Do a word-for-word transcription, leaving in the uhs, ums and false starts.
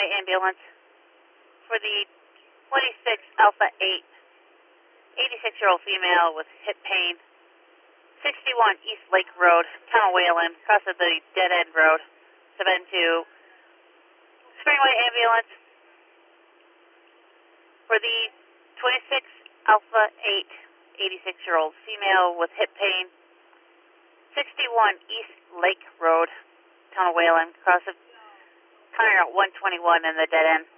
Springway ambulance for the twenty-six Alpha eight, eighty-six-year-old female with hip pain, sixty-one East Lake Road, Town of Wayland, cross of the Dead End Road, seven two. Springway ambulance for the twenty-six Alpha eight, eighty-six-year-old female with hip pain, sixty-one East Lake Road, Town of Wayland, cross of County Route one twenty-one in the Dead End.